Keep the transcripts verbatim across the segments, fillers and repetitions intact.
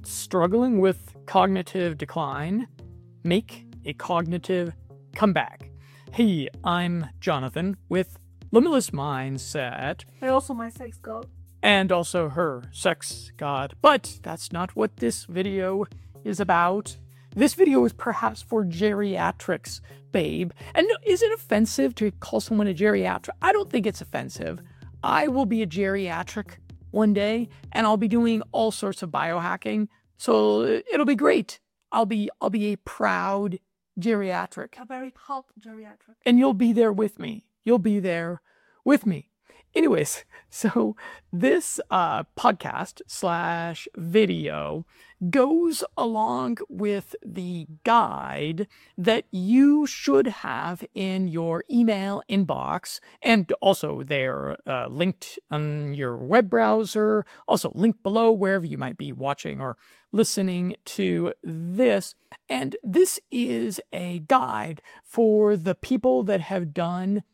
struggling with cognitive decline, make a cognitive comeback. Hey, I'm Jonathan with Limitless Mindset. And also my sex god. And also her sex god. But that's not what this video is about. This video is perhaps for geriatrics, babe. And is it offensive to call someone a geriatric? I don't think it's offensive. I will be a geriatric one day, and I'll be doing all sorts of biohacking. So it'll be great. I'll be I'll be a proud geriatric. A very hot geriatric. And you'll be there with me. You'll be there with me. Anyways, so this uh, podcast slash video goes along with the guide that you should have in your email inbox, and also they're uh, linked on your web browser, also linked below wherever you might be watching or listening to this. And this is a guide for the people that have done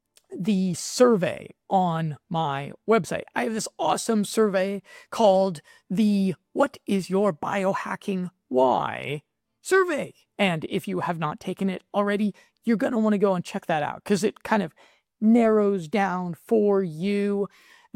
the survey on my website. I have this awesome survey called the What is Your Biohacking Why survey. And if you have not taken it already, you're going to want to go and check that out because it kind of narrows down for you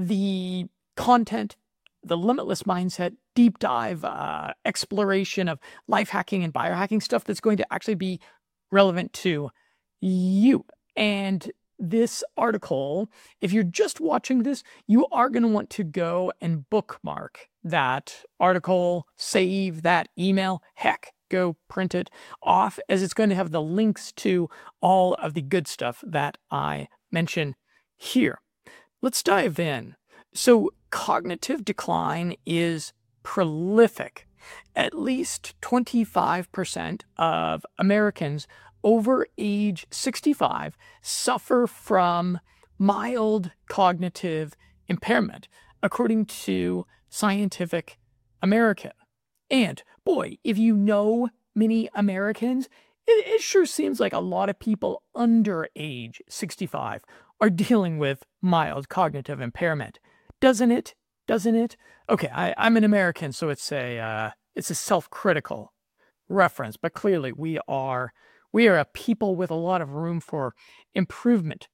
the content, the Limitless Mindset deep dive uh, exploration of life hacking and biohacking stuff that's going to actually be relevant to you. And this article, if you're just watching this, you are going to want to go and bookmark that article, save that email, heck, go print it off, as it's going to have the links to all of the good stuff that I mention here. Let's dive in. So cognitive decline is prolific. At least twenty-five percent of Americans over age sixty-five suffer from mild cognitive impairment, according to Scientific American. And boy, if you know many Americans, it, it sure seems like a lot of people under age sixty-five are dealing with mild cognitive impairment. Doesn't it? Doesn't it? Okay, I, I'm an American, so it's a uh, it's a self-critical reference, but clearly we are We are a people with a lot of room for improvement.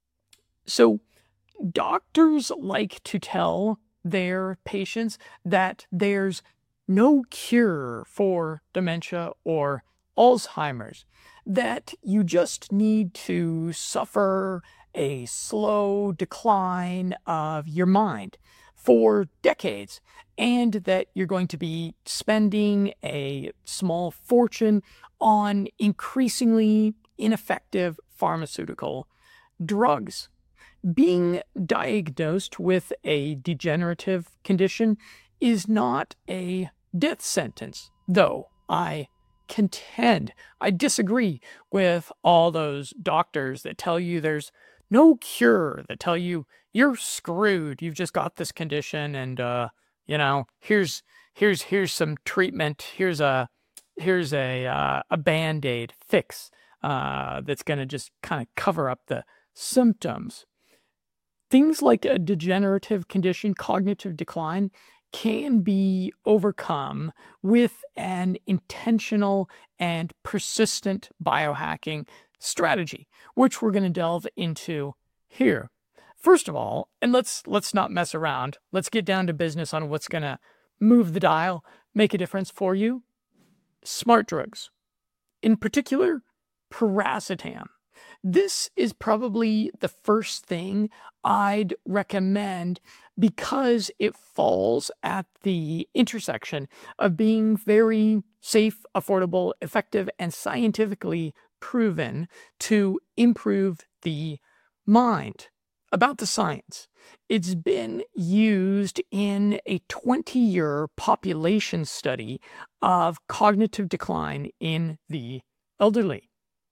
So doctors like to tell their patients that there's no cure for dementia or Alzheimer's, that you just need to suffer a slow decline of your mind for decades, and that you're going to be spending a small fortune on increasingly ineffective pharmaceutical drugs. Being diagnosed with a degenerative condition is not a death sentence, though I contend I disagree with all those doctors that tell you there's no cure, that tell you you're screwed, you've just got this condition, and uh, you know, here's here's here's some treatment, here's a here's a uh, a Band-Aid fix uh, that's going to just kind of cover up the symptoms. Things like a degenerative condition, cognitive decline, can be overcome with an intentional and persistent biohacking strategy, which we're going to delve into here. First of all, and let's let's not mess around. Let's get down to business on what's going to move the dial, make a difference for you. Smart drugs. In particular, piracetam. This is probably the first thing I'd recommend because it falls at the intersection of being very safe, affordable, effective, and scientifically proven to improve the mind. About the science, it's been used in a twenty-year population study of cognitive decline in the elderly.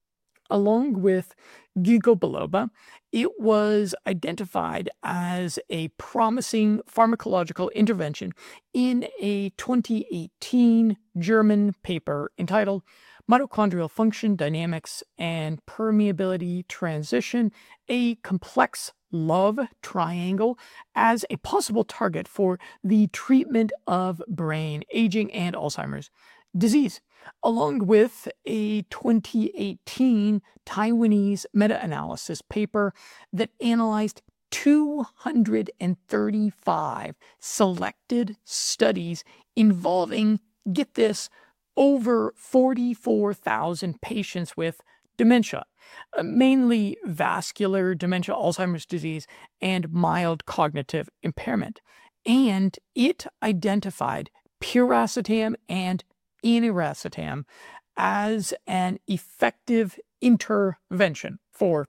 Along with ginkgo biloba, it was identified as a promising pharmacological intervention in a twenty eighteen German paper entitled Mitochondrial Function, Dynamics, and Permeability Transition, a Complex love triangle as a possible target for the treatment of brain aging and Alzheimer's disease, along with a twenty eighteen Taiwanese meta-analysis paper that analyzed two hundred thirty-five selected studies involving, get this, over forty-four thousand patients with dementia, uh, mainly vascular dementia, Alzheimer's disease, and mild cognitive impairment. And it identified piracetam and eniracetam as an effective intervention for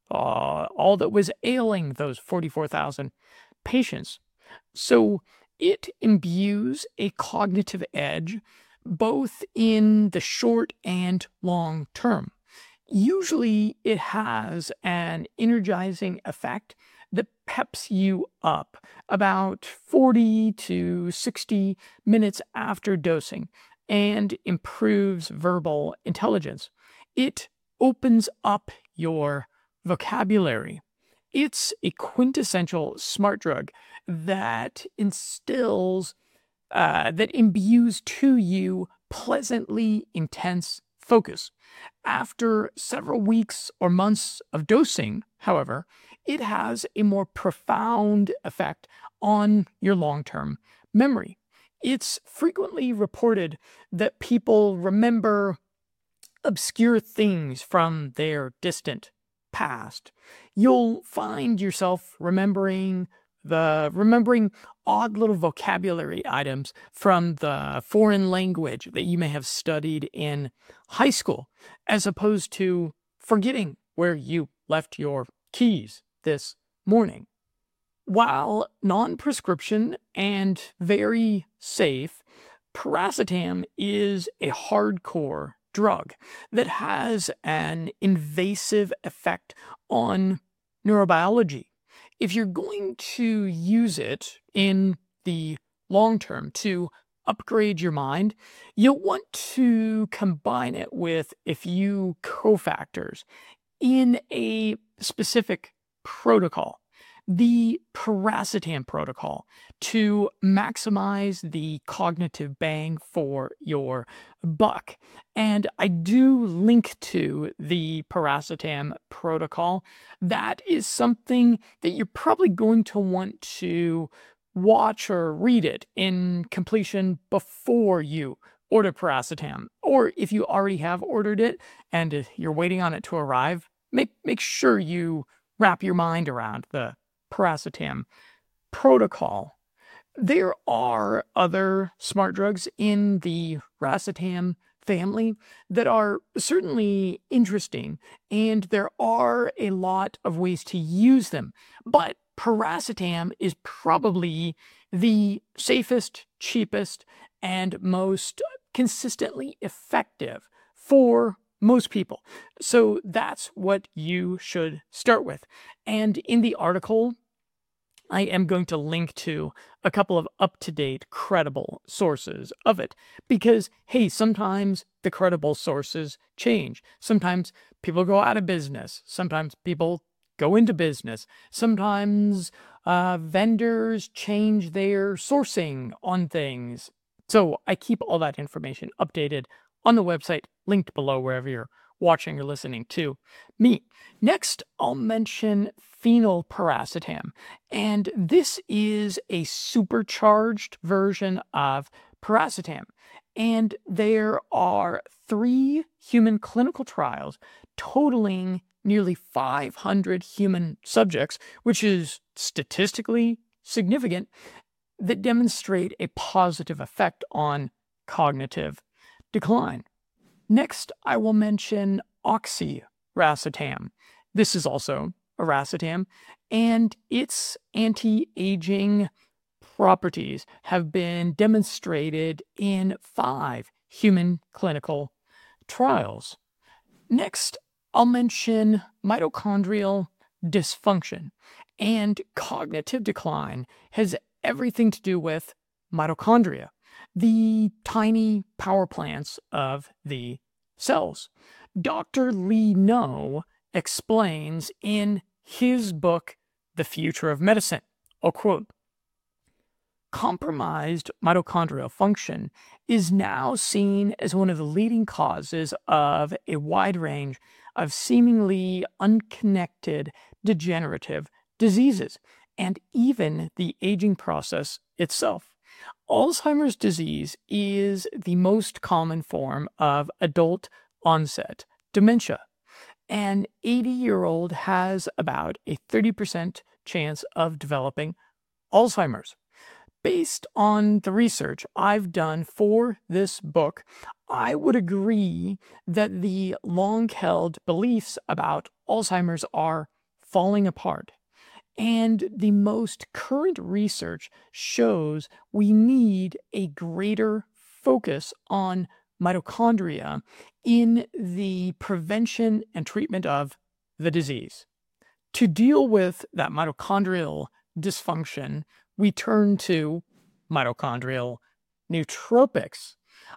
uh, all that was ailing those forty-four thousand patients. So it imbues a cognitive edge both in the short and long term. Usually it has an energizing effect that peps you up about forty to sixty minutes after dosing and improves verbal intelligence. It opens up your vocabulary. It's a quintessential smart drug that instills, uh, that imbues to you pleasantly intense focus. After several weeks or months of dosing, however, it has a more profound effect on your long-term memory. It's frequently reported that people remember obscure things from their distant past. You'll find yourself remembering the remembering odd little vocabulary items from the foreign language that you may have studied in high school, as opposed to forgetting where you left your keys this morning. While non-prescription and very safe, piracetam is a hardcore drug that has an invasive effect on neurobiology. If you're going to use it in the long term to upgrade your mind, you'll want to combine it with a few cofactors in a specific protocol, the piracetam protocol, to maximize the cognitive bang for your buck. And I do link to the piracetam protocol. That is something that you're probably going to want to watch or read it in completion before you order piracetam. Or if you already have ordered it and you're waiting on it to arrive, make, make sure you wrap your mind around the piracetam protocol. There are other smart drugs in the racetam family that are certainly interesting, and there are a lot of ways to use them. But piracetam is probably the safest, cheapest, and most consistently effective for most people. So that's what you should start with. And in the article, I am going to link to a couple of up-to-date, credible sources of it. Because, hey, sometimes the credible sources change. Sometimes people go out of business. Sometimes people go into business. Sometimes uh, vendors change their sourcing on things. So I keep all that information updated on the website, linked below wherever you're watching or listening to me. Next, I'll mention phenylpiracetam, and this is a supercharged version of piracetam. And there are three human clinical trials totaling nearly five hundred human subjects, which is statistically significant, that demonstrate a positive effect on cognitive decline. Next, I will mention oxiracetam. This is also a racetam, and its anti-aging properties have been demonstrated in five human clinical trials. Next, I'll mention mitochondrial dysfunction, and cognitive decline has everything to do with mitochondria, the tiny power plants of the cells. Doctor Lee No explains in his book, the future of medicine. I'll quote, compromised mitochondrial function is now seen as one of the leading causes of a wide range of seemingly unconnected degenerative diseases, and even the aging process itself. Alzheimer's disease is the most common form of adult onset dementia. An eighty-year-old has about a thirty percent chance of developing Alzheimer's. Based on the research I've done for this book, I would agree that the long-held beliefs about Alzheimer's are falling apart. And the most current research shows we need a greater focus on mitochondria in the prevention and treatment of the disease. To deal with that mitochondrial dysfunction, we turn to mitochondrial nootropics.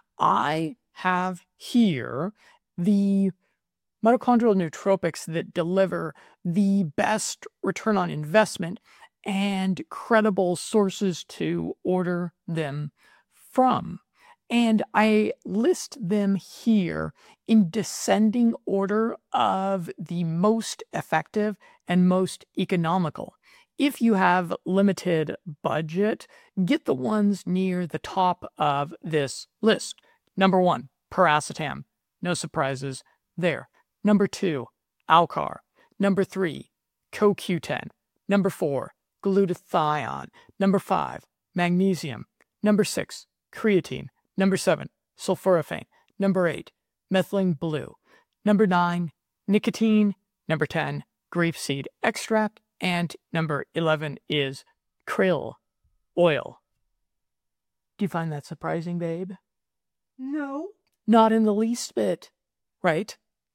I have here the mitochondrial nootropics that deliver the best return on investment and credible sources to order them from. And I list them here in descending order of the most effective and most economical. If you have limited budget, get the ones near the top of this list. Number one, piracetam. No surprises there. Number two, Alcar. Number three, co Q ten. Number four, glutathione. Number five, magnesium. Number six, creatine. Number seven, sulforaphane. Number eight, methylene blue. Number nine, nicotine. Number ten, grapeseed extract. And number eleven is krill oil. Do you find that surprising, babe? No. Not in the least bit, right?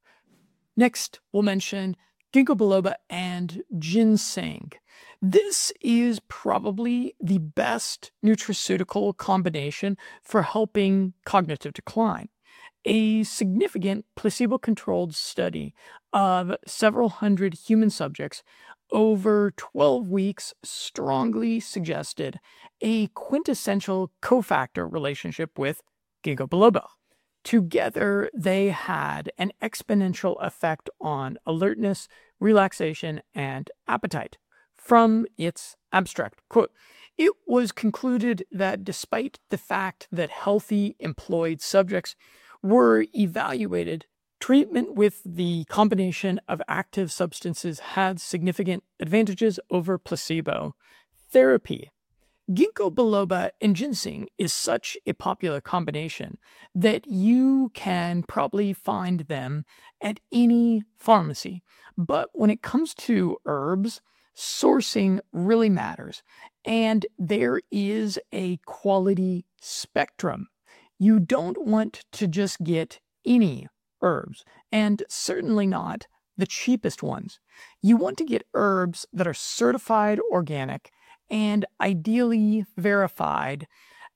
Next, we'll mention ginkgo biloba and ginseng. This is probably the best nutraceutical combination for helping cognitive decline. A significant placebo-controlled study of several hundred human subjects over twelve weeks strongly suggested a quintessential cofactor relationship with ginkgo biloba. Together, they had an exponential effect on alertness, relaxation, and appetite. From its abstract, quote, it was concluded that despite the fact that healthy employed subjects were evaluated, treatment with the combination of active substances had significant advantages over placebo therapy. Ginkgo biloba and ginseng is such a popular combination that you can probably find them at any pharmacy. But when it comes to herbs, sourcing really matters, and there is a quality spectrum. You don't want to just get any herbs, and certainly not the cheapest ones. You want to get herbs that are certified organic and ideally verified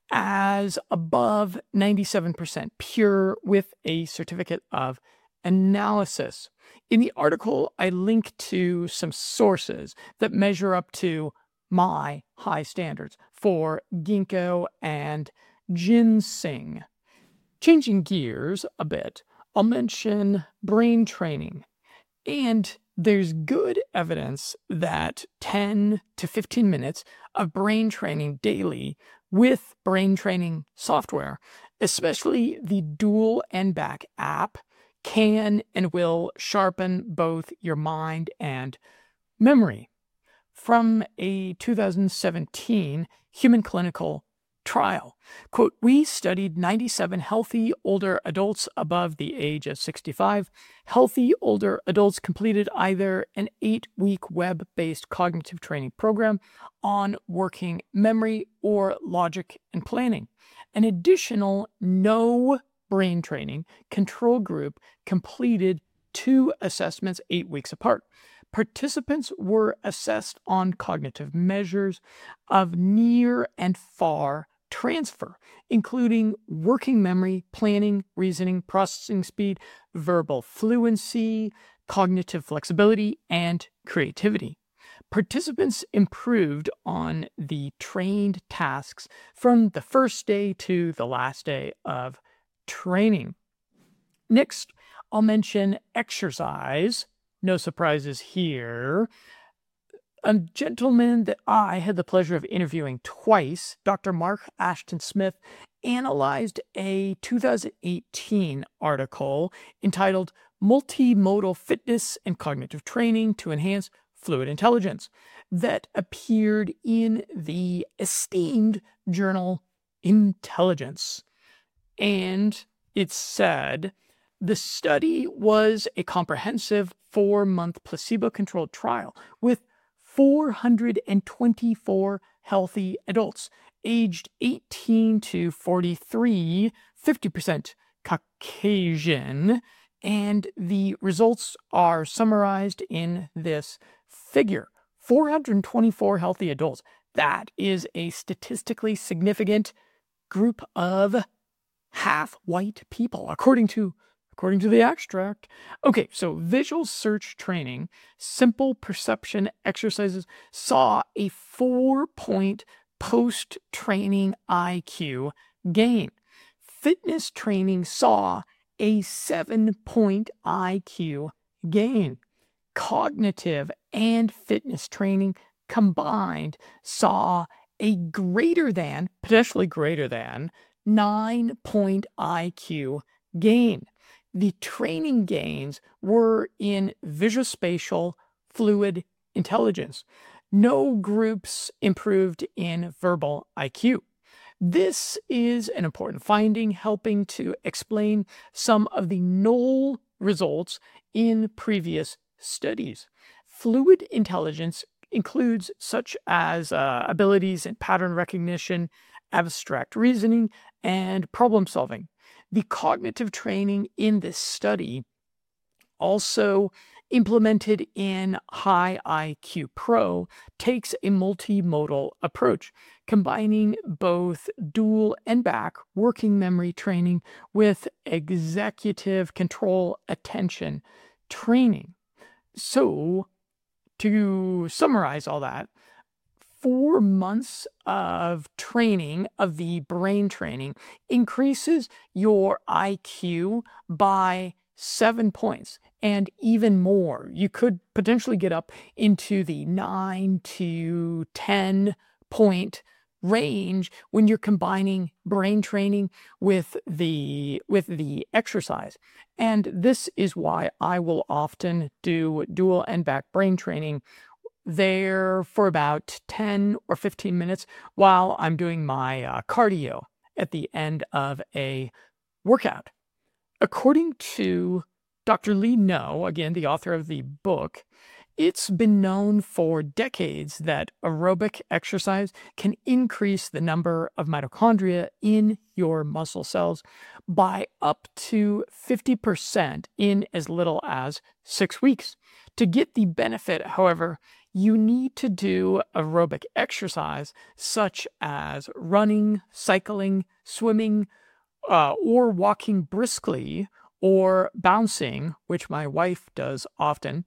as above ninety-seven percent pure with a certificate of analysis. In the article, I link to some sources that measure up to my high standards for ginkgo and ginseng. Changing gears a bit, I'll mention brain training. And there's good evidence that ten to fifteen minutes of brain training daily with brain training software, especially the Dual N B A C app, can and will sharpen both your mind and memory. From a two thousand seventeen human clinical trial, quote, we studied ninety-seven healthy older adults above the age of sixty-five. Healthy older adults completed either an eight-week web-based cognitive training program on working memory or logic and planning. An additional no brain training control group completed two assessments eight weeks apart. Participants were assessed on cognitive measures of near and far transfer, including working memory, planning, reasoning, processing speed, verbal fluency, cognitive flexibility, and creativity. Participants improved on the trained tasks from the first day to the last day of training. Next, I'll mention exercise. No surprises here. A gentleman that I had the pleasure of interviewing twice, Doctor Mark Ashton Smith, analyzed a two thousand eighteen article entitled Multimodal Fitness and Cognitive Training to Enhance Fluid Intelligence that appeared in the esteemed journal Intelligence. And it said, the study was a comprehensive four-month placebo-controlled trial with four hundred twenty-four healthy adults aged eighteen to forty-three, fifty percent Caucasian, and the results are summarized in this figure. four hundred twenty-four healthy adults. That is a statistically significant group of half white people, according to according to the abstract. Okay, so visual search training, simple perception exercises saw a four-point post-training I Q gain. Fitness training saw a seven-point I Q gain. Cognitive and fitness training combined saw a greater than, potentially greater than, nine-point I Q gain. The training gains were in visuospatial fluid intelligence. No groups improved in verbal I Q. This is an important finding, helping to explain some of the null results in previous studies. Fluid intelligence includes such as uh, abilities in pattern recognition, abstract reasoning, and problem solving. The cognitive training in this study, also implemented in High I Q Pro, takes a multimodal approach, combining both dual and back working memory training with executive control attention training. So, to summarize all that, four months of training, of the brain training, increases your I Q by seven points and even more. You could potentially get up into the nine to ten point range when you're combining brain training with the with the exercise. And this is why I will often do dual and back brain training there for about ten or fifteen minutes while I'm doing my uh, cardio at the end of a workout. According to Doctor Lee No, again, the author of the book, it's been known for decades that aerobic exercise can increase the number of mitochondria in your muscle cells by up to fifty percent in as little as six weeks. To get the benefit, however, you need to do aerobic exercise such as running, cycling, swimming, uh, or walking briskly, or bouncing, which my wife does often,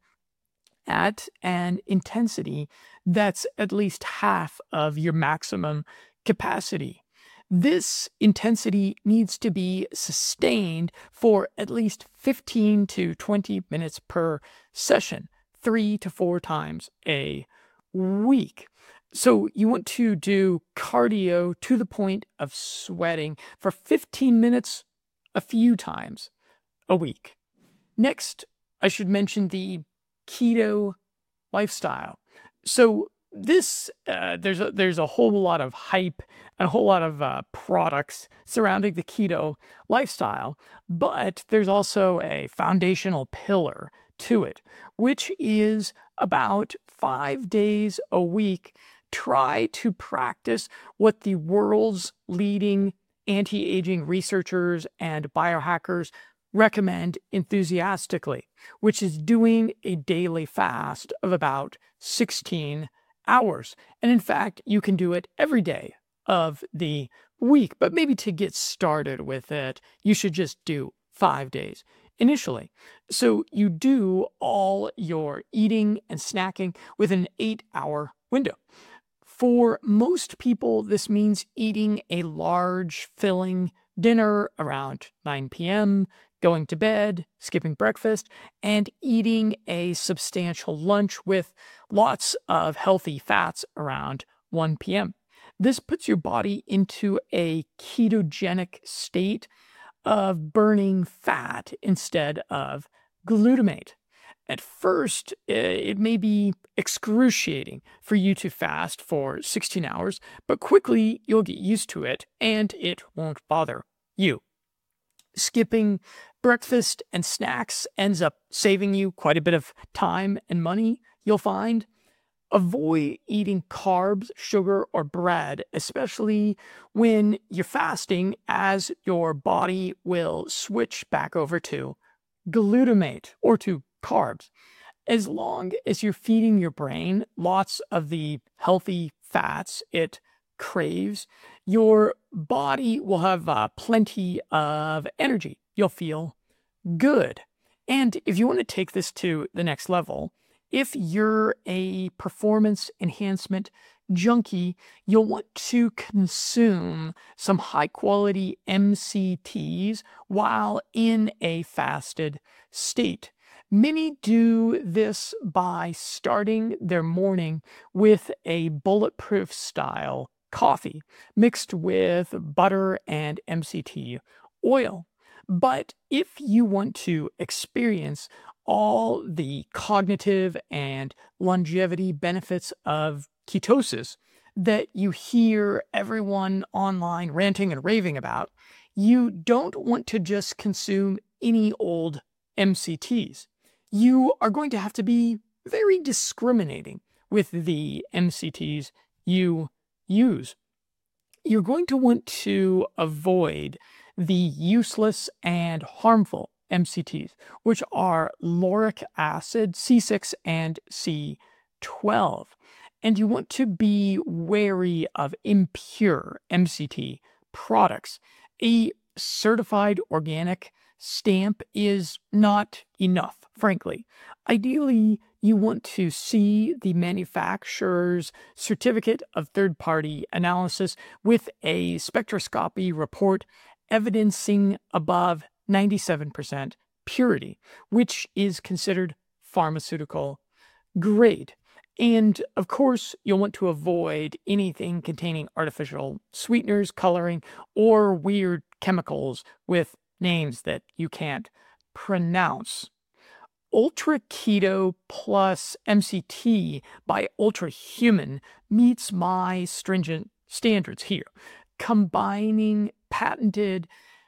at an intensity that's at least half of your maximum capacity. This intensity needs to be sustained for at least fifteen to twenty minutes per session, three to four times a week. So you want to do cardio to the point of sweating for fifteen minutes a few times a week. Next, I should mention the keto lifestyle. So this, uh, there's a, there's a whole lot of hype and a whole lot of uh, products surrounding the keto lifestyle, but there's also a foundational pillar to it, which is about five days a week. Try to practice what the world's leading anti-aging researchers and biohackers recommend enthusiastically, which is doing a daily fast of about sixteen hours. And in fact, you can do it every day of the week, but maybe to get started with it, you should just do five days. initially. So you do all your eating and snacking within an eight-hour window. For most people, this means eating a large, filling dinner around nine p.m., going to bed, skipping breakfast, and eating a substantial lunch with lots of healthy fats around one p.m. This puts your body into a ketogenic state of burning fat instead of glutamate. At first, it may be excruciating for you to fast for sixteen hours, but quickly you'll get used to it and it won't bother you. Skipping breakfast and snacks ends up saving you quite a bit of time and money, you'll find. Avoid eating carbs, sugar, or bread, especially when you're fasting, as your body will switch back over to glutamate or to carbs. As long as you're feeding your brain lots of the healthy fats it craves, your body will have uh, plenty of energy. You'll feel good. And if you want to take this to the next level, if you're a performance enhancement junkie, you'll want to consume some high quality M C Ts while in a fasted state. Many do this by starting their morning with a bulletproof style coffee mixed with butter and M C T oil. But if you want to experience all the cognitive and longevity benefits of ketosis that you hear everyone online ranting and raving about, you don't want to just consume any old M C Ts. You are going to have to be very discriminating with the M C Ts you use. You're going to want to avoid the useless and harmful M C Ts, which are lauric acid, C six, and C twelve. And you want to be wary of impure M C T products. A certified organic stamp is not enough, frankly. Ideally, you want to see the manufacturer's certificate of third-party analysis with a spectroscopy report evidencing above ninety-seven percent purity, which is considered pharmaceutical grade. And of course, you'll want to avoid anything containing artificial sweeteners, coloring, or weird chemicals with names that you can't pronounce. Ultra Keto plus M C T by Ultra Human meets my stringent standards here, combining patented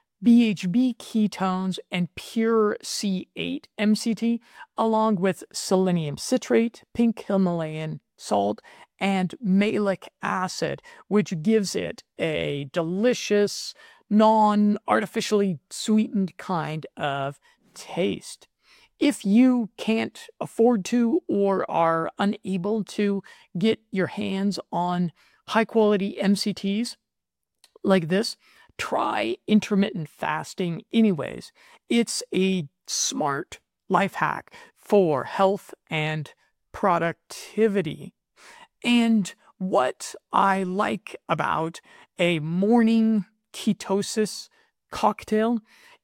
B H B ketones and pure C eight M C T, along with selenium citrate, pink Himalayan salt, and malic acid, which gives it a delicious, non-artificially sweetened kind of taste. If you can't afford to or are unable to get your hands on high-quality M C Ts like this, try intermittent fasting anyways. It's a smart life hack for health and productivity. And what I like about a morning ketosis cocktail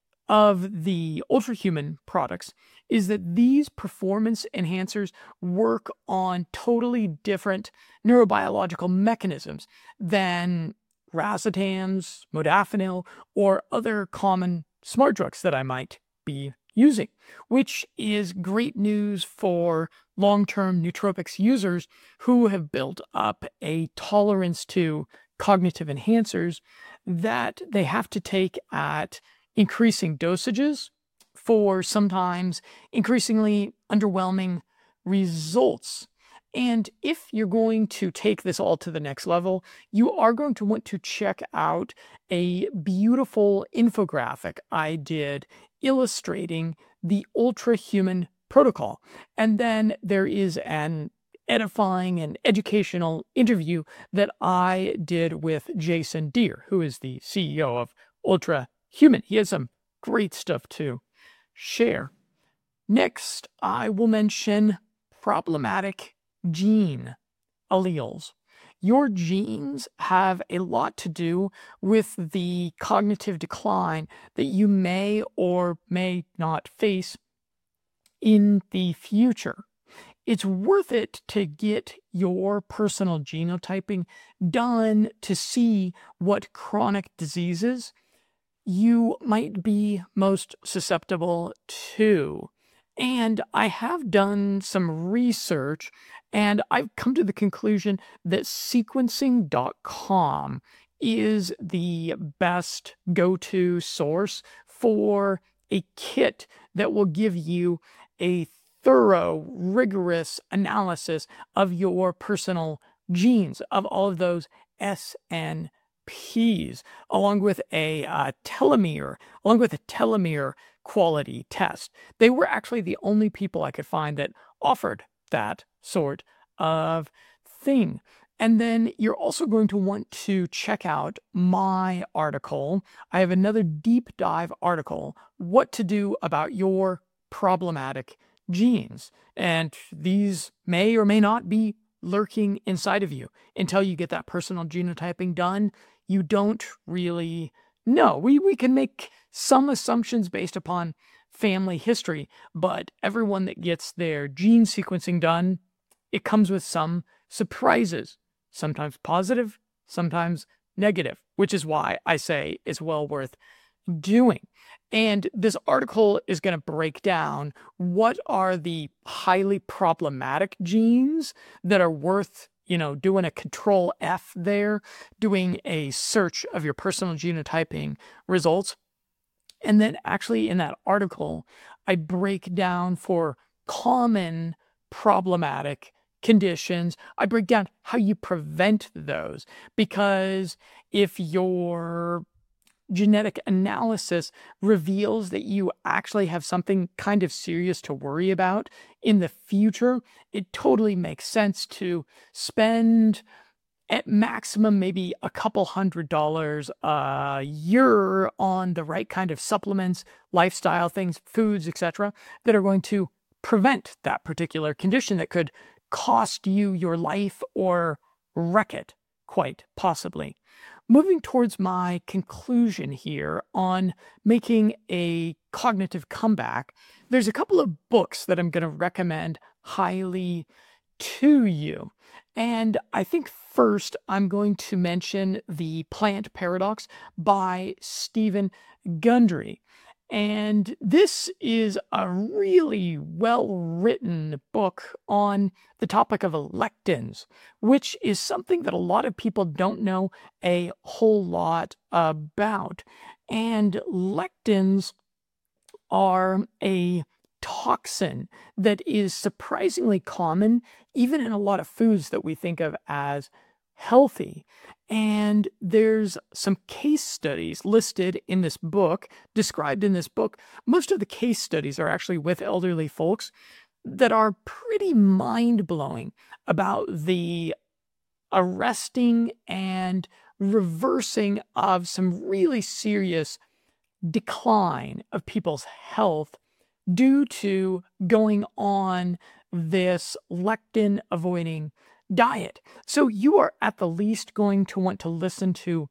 of the Ultra Human products is that these performance enhancers work on totally different neurobiological mechanisms than racetams, modafinil, or other common smart drugs that I might be using, which is great news for long-term nootropics users who have built up a tolerance to cognitive enhancers that they have to take at increasing dosages for sometimes increasingly underwhelming results. And if you're going to take this all to the next level, you are going to want to check out a beautiful infographic I did illustrating the Ultra Human protocol. And then there is an edifying and educational interview that I did with Jason Deere, who is the C E O of Ultra Human. He has some great stuff too. share. Next, I will mention problematic gene alleles. Your genes have a lot to do with the cognitive decline that you may or may not face in the future. It's worth it to get your personal genotyping done to see what chronic diseases you might be most susceptible to. And I have done some research, and I've come to the conclusion that sequencing dot com is the best go-to source for a kit that will give you a thorough, rigorous analysis of your personal genes, of all of those S N Ps, along with a uh, telomere, along with a telomere quality test. They were actually the only people I could find that offered that sort of thing. And then you're also going to want to check out my article. I have another deep dive article, What to Do About Your Problematic Genes. And these may or may not be lurking inside of you until you get that personal genotyping done. You don't really know. We, we can make some assumptions based upon family history, but everyone that gets their gene sequencing done, it comes with some surprises, sometimes positive, sometimes negative, which is why I say it's well worth doing. And this article is going to break down what are the highly problematic genes that are worth, you know, doing a control F there, doing a search of your personal genotyping results. And then actually in that article, I break down for common problematic conditions. I break down how you prevent those, because if your genetic analysis reveals that you actually have something kind of serious to worry about in the future, it totally makes sense to spend at maximum maybe a couple hundred dollars a year on the right kind of supplements, lifestyle things, foods, et cetera, that are going to prevent that particular condition that could cost you your life or wreck it, quite possibly. Moving towards my conclusion here on making a cognitive comeback, there's a couple of books that I'm going to recommend highly to you. And I think first I'm going to mention The Plant Paradox by Stephen Gundry. And this is a really well-written book on the topic of lectins, which is something that a lot of people don't know a whole lot about. And lectins are a toxin that is surprisingly common, even in a lot of foods that we think of as healthy. And there's some case studies listed in this book, described in this book. Most of the case studies are actually with elderly folks that are pretty mind-blowing about the arresting and reversing of some really serious decline of people's health due to going on this lectin-avoiding diet. So you are at the least going to want to listen to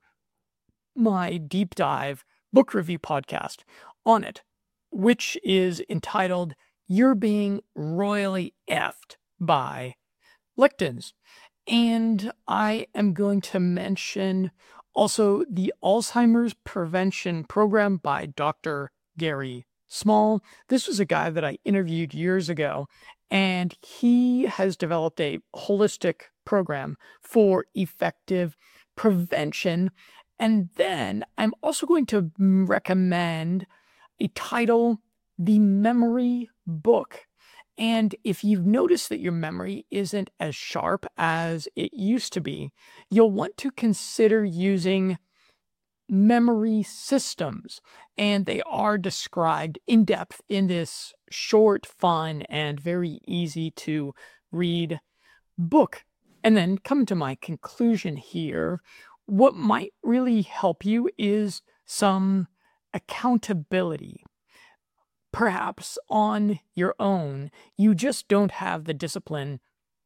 my deep dive book review podcast on it, which is entitled You're Being Royally Effed by Lectins. And I am going to mention also the Alzheimer's Prevention Program by Doctor Gary Small. This was a guy that I interviewed years ago, and he has developed a holistic program for effective prevention. And then I'm also going to recommend a title, The Memory Book. And if you've noticed that your memory isn't as sharp as it used to be, you'll want to consider using memory systems. And they are described in depth in this short, fun, and very easy to read book. And then come to my conclusion here. What might really help you is some accountability. perhaps on your own, you just don't have the discipline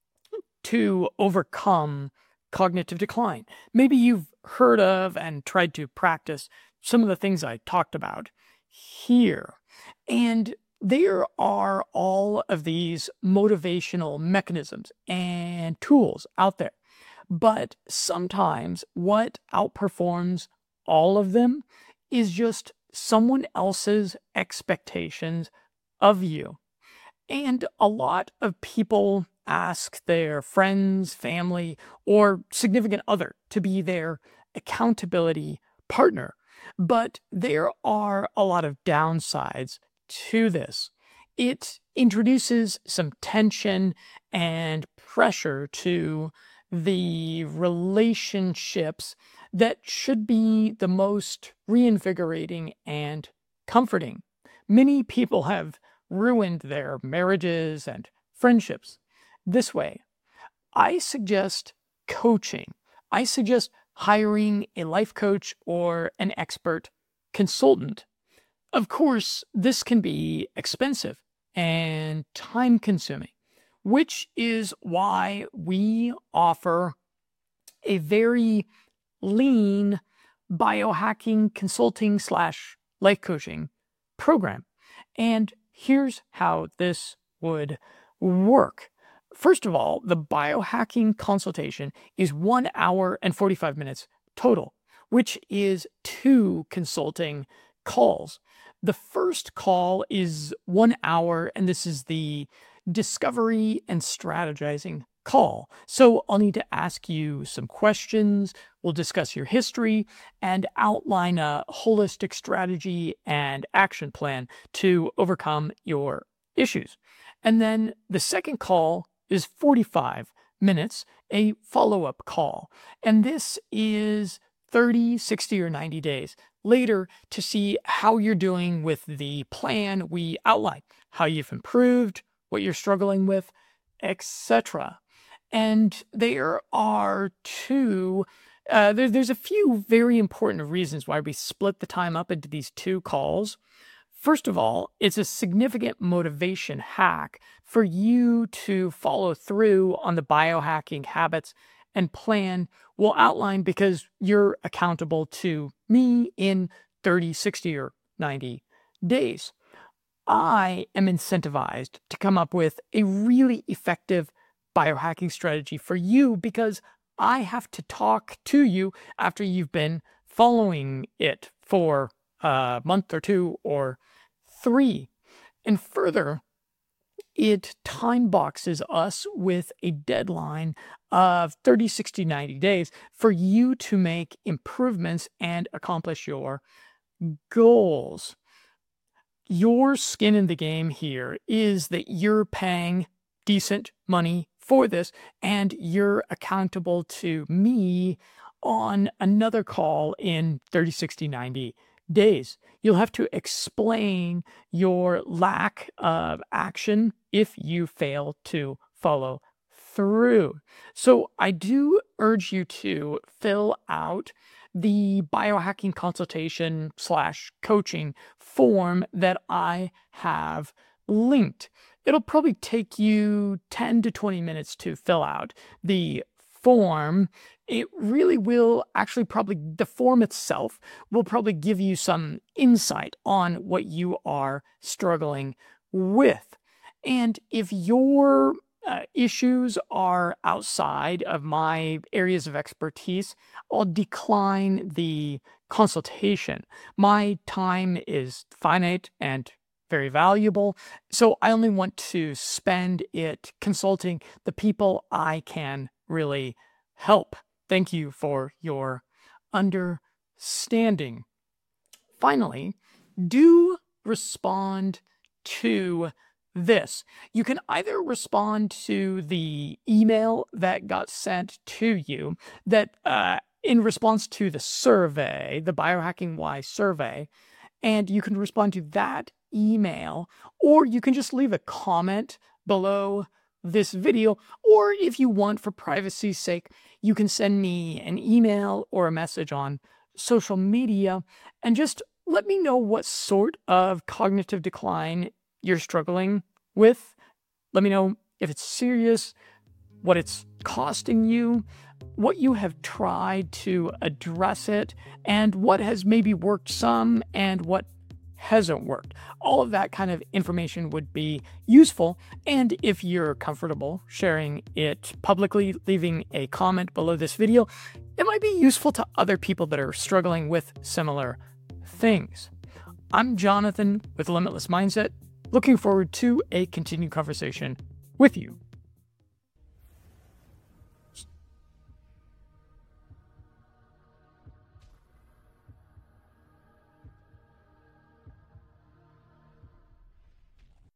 to overcome cognitive decline. Maybe you've heard of and tried to practice some of the things I talked about here. And there are all of these motivational mechanisms and tools out there. But sometimes what outperforms all of them is just someone else's expectations of you. And a lot of people ask their friends, family, or significant other to be their accountability partner. But there are a lot of downsides to this. It introduces some tension and pressure to the relationships that should be the most reinvigorating and comforting. Many people have ruined their marriages and friendships this way. I suggest coaching. I suggest hiring a life coach or an expert consultant. Of course, this can be expensive and time consuming, which is why we offer a very lean biohacking consulting slash life coaching program. And here's how this would work. First of all, the biohacking consultation is one hour and forty-five minutes total, which is two consulting calls. The first call is one hour, and this is the discovery and strategizing call. So I'll need to ask you some questions. We'll discuss your history and outline a holistic strategy and action plan to overcome your issues. And then the second call is forty-five minutes, a follow-up call. And this is thirty, sixty, or ninety days later to see how you're doing with the plan we outlined, how you've improved, what you're struggling with, et cetera. And there are two, uh, there, there's a few very important reasons why we split the time up into these two calls. First of all, it's a significant motivation hack for you to follow through on the biohacking habits and plan we'll outline because you're accountable to me in thirty, sixty, or ninety days. I am incentivized to come up with a really effective biohacking strategy for you because I have to talk to you after you've been following it for a month or two or three. And further, it time boxes us with a deadline of thirty, sixty, ninety days for you to make improvements and accomplish your goals. Your skin in the game here is that you're paying decent money for this and you're accountable to me on another call in thirty, sixty, ninety days. You'll have to explain your lack of action if you fail to follow through. So I do urge you to fill out the biohacking consultation slash coaching form that I have linked. It'll probably take you ten to twenty minutes to fill out the form. It really will actually probably, the form itself will probably give you some insight on what you are struggling with. And if your uh, issues are outside of my areas of expertise, I'll decline the consultation. My time is finite and very valuable, so I only want to spend it consulting the people I can really help. Thank you for your understanding. Finally, do respond to this. You can either respond to the email that got sent to you that uh, in response to the survey, the Biohacking Why survey, and you can respond to that email, or you can just leave a comment below this video, or if you want, for privacy's sake, you can send me an email or a message on social media and just let me know what sort of cognitive decline you're struggling with. Let me know if it's serious, what it's costing you, what you have tried to address it, and what has maybe worked some and what hasn't worked. All of that kind of information would be useful, and if you're comfortable sharing it publicly, leaving a comment below this video, it might be useful to other people that are struggling with similar things. I'm Jonathan with Limitless Mindset, looking forward to a continued conversation with you.